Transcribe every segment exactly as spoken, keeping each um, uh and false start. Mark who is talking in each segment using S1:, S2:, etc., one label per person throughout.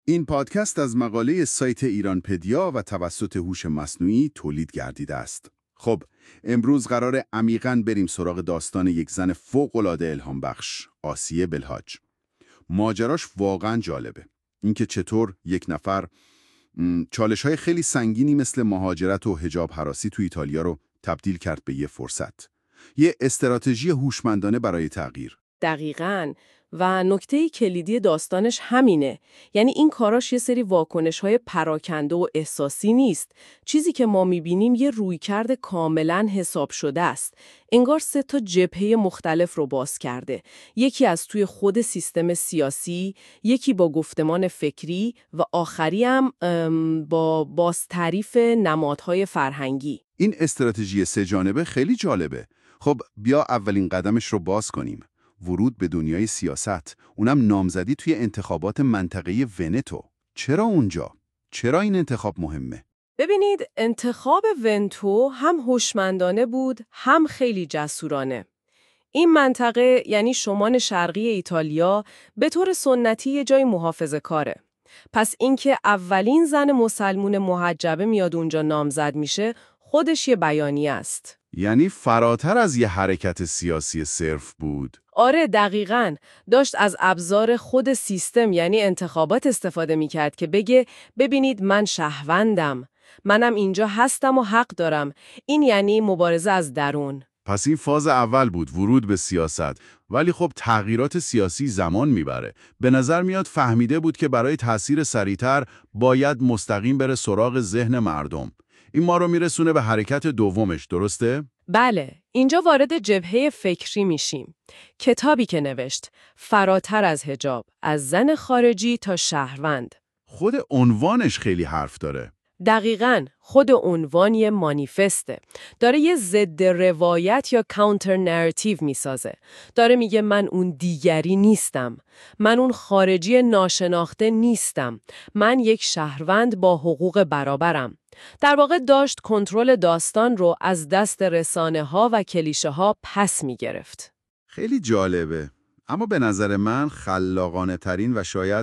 S1: این پادکست از مقاله سایت ایرانپدیا و توسط هوش مصنوعی تولید گردیده است. خب، امروز قراره عمیقاً بریم سراغ داستان یک زن فوق‌العاده الهام بخش، آسیه بلهاج. ماجراش واقعاً جالبه. اینکه چطور یک نفر چالش‌های خیلی سنگینی مثل مهاجرت و حجاب هراسی تو ایتالیا رو تبدیل کرد به یه فرصت. یه استراتژی هوشمندانه برای تغییر.
S2: دقیقاً. و نکته کلیدی داستانش همینه. یعنی این کاراش یه سری واکنش‌های پراکنده و احساسی نیست. چیزی که ما می‌بینیم یه رویکرد کاملاً حساب شده است. انگار سه تا جبهه مختلف رو باز کرده. یکی از توی خود سیستم سیاسی، یکی با گفتمان فکری و آخری هم با بازتعریف نمادهای فرهنگی.
S1: این استراتژی سه جانبه خیلی جالبه. خب بیا اولین قدمش رو باز کنیم. ورود به دنیای سیاست، اونم نامزدی توی انتخابات منطقه‌ای ونتو. چرا اونجا؟ چرا این انتخاب مهمه؟
S2: ببینید، انتخاب ونتو هم هوشمندانه بود، هم خیلی جسورانه. این منطقه یعنی شمال شرقی ایتالیا به طور سنتی یه جای محافظه کاره. پس اینکه اولین زن مسلمون محجبه میاد اونجا نامزد میشه، خودش یه بیانیه است.
S1: یعنی فراتر از یه حرکت سیاسی صرف بود.
S2: آره دقیقاً. داشت از ابزار خود سیستم یعنی انتخابات استفاده میکرد که بگه ببینید من شهروندم. منم اینجا هستم و حق دارم. این یعنی مبارزه از درون.
S1: پس این فاز اول بود، ورود به سیاست. ولی خب تغییرات سیاسی زمان میبره. به نظر میاد فهمیده بود که برای تأثیر سریعتر باید مستقیم بره سراغ ذهن مردم. این ما رو میرسونه به حرکت دومش، درسته؟
S2: بله، اینجا وارد جبهه فکری میشیم. کتابی که نوشت، فراتر از حجاب، از زن خارجی تا شهروند.
S1: خود عنوانش خیلی حرف داره.
S2: دقیقاً، خود عنوان یه مانیفسته. داره یه ضد روایت یا کانتر نراتیو میسازه. داره میگه من اون دیگری نیستم. من اون خارجی ناشناخته نیستم. من یک شهروند با حقوق برابرم. در واقع داشت کنترل داستان رو از دست رسانه‌ها و کلیشه‌ها پس می‌گرفت.
S1: خیلی جالبه. اما به نظر من خلاقانه ترین و شاید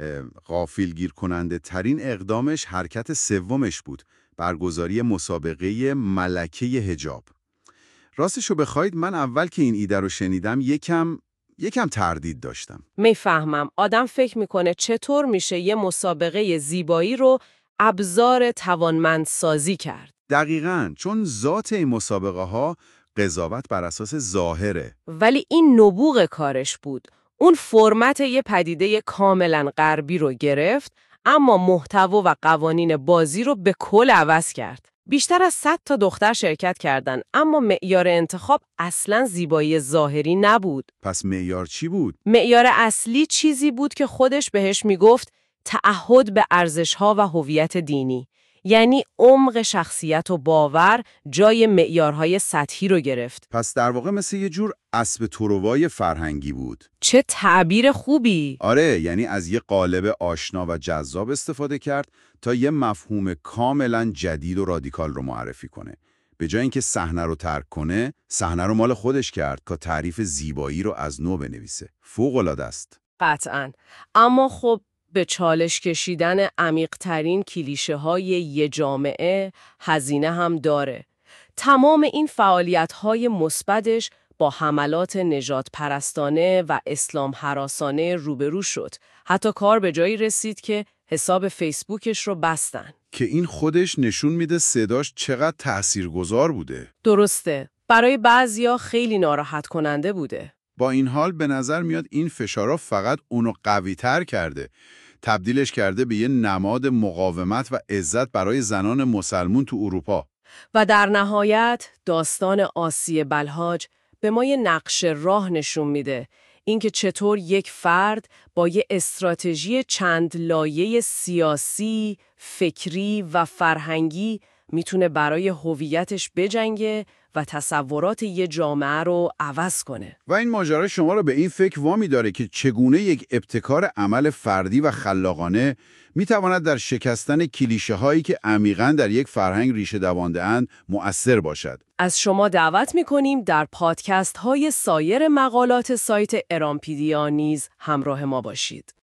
S1: غافلگیر کننده ترین اقدامش حرکت سومش بود، برگزاری مسابقه ملکه حجاب. راستشو بخواید من اول که این ایده رو شنیدم یکم یکم تردید داشتم.
S2: میفهمم. آدم فکر میکنه چطور میشه یه مسابقه زیبایی رو ابزار توانمندسازی کرد.
S1: دقیقاً، چون ذات این مسابقه ها قضاوت بر اساس ظاهره.
S2: ولی این نبوغ کارش بود. اون فرمت یه پدیده کاملا غربی رو گرفت، اما محتوا و قوانین بازی رو به کل عوض کرد. بیشتر از صد تا دختر شرکت کردن، اما معیار انتخاب اصلاً زیبایی ظاهری نبود.
S1: پس معیار چی بود؟
S2: معیار اصلی چیزی بود که خودش بهش میگفت تعهد به ارزش‌ها و هویت دینی. یعنی عمق شخصیت و باور جای معیارهای سطحی رو گرفت.
S1: پس در واقع مثل یه جور اسب تروای فرهنگی بود.
S2: چه تعبیر خوبی!
S1: آره، یعنی از یه قالب آشنا و جذاب استفاده کرد تا یه مفهوم کاملا جدید و رادیکال رو معرفی کنه. به جای اینکه صحنه رو ترک کنه، صحنه رو مال خودش کرد که تعریف زیبایی رو از نو بنویسه. فوق‌العاده است.
S2: قطعاً. اما خب به چالش کشیدن عمیق‌ترین کلیشه‌های یه جامعه هزینه هم داره. تمام این فعالیت‌های مثبتش با حملات نژاد پرستانه و اسلام هراسانه روبرو شد. حتی کار به جایی رسید که حساب فیسبوکش رو بستن.
S1: که این خودش نشون میده صداش چقدر تاثیرگذار بوده.
S2: درسته. برای بعضیا خیلی ناراحت کننده بوده.
S1: با این حال به نظر میاد این فشارا فقط اونو قوی‌تر کرده. تبدیلش کرده به یه نماد مقاومت و عزت برای زنان مسلمون تو اروپا.
S2: و در نهایت داستان آسیه بلهاج به ما یه نقش راه نشون میده. اینکه چطور یک فرد با یه استراتژی چند لایه سیاسی، فکری و فرهنگی میتونه برای هویتش بجنگه و تصورات یه جامعه رو عوض کنه.
S1: و این ماجرا شما رو به این فکر وامی داره که چگونه یک ابتکار عمل فردی و خلاقانه میتواند در شکستن کلیشه هایی که عمیقاً در یک فرهنگ ریشه دوانده‌اند مؤثر باشد.
S2: از شما دعوت میکنیم در پادکست های سایر مقالات سایت ایرانپدیا نیز همراه ما باشید.